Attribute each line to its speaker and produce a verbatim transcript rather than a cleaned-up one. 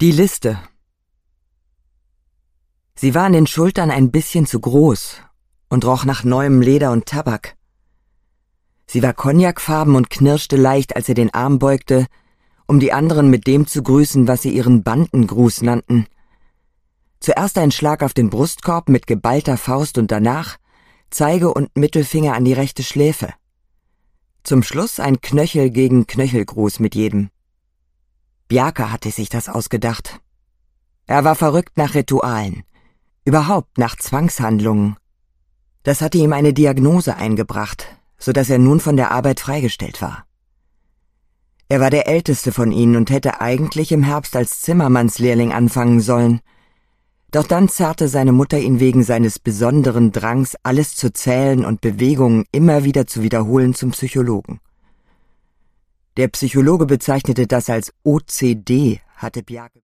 Speaker 1: Die Liste. Sie war an den Schultern ein bisschen zu groß und roch nach neuem Leder und Tabak. Sie war cognacfarben und knirschte leicht, als er den Arm beugte, um die anderen mit dem zu grüßen, was sie ihren Bandengruß nannten. Zuerst ein Schlag auf den Brustkorb mit geballter Faust und danach Zeige und Mittelfinger an die rechte Schläfe. Zum Schluss ein Knöchel gegen Knöchelgruß mit jedem. Bjarke hatte sich das ausgedacht. Er war verrückt nach Ritualen, überhaupt nach Zwangshandlungen. Das hatte ihm eine Diagnose eingebracht, so dass er nun von der Arbeit freigestellt war. Er war der älteste von ihnen und hätte eigentlich im Herbst als Zimmermannslehrling anfangen sollen. Doch dann zerrte seine Mutter ihn wegen seines besonderen Drangs, alles zu zählen und Bewegungen immer wieder zu wiederholen, zum Psychologen. Der Psychologe bezeichnete das als O C D, hatte Bjarke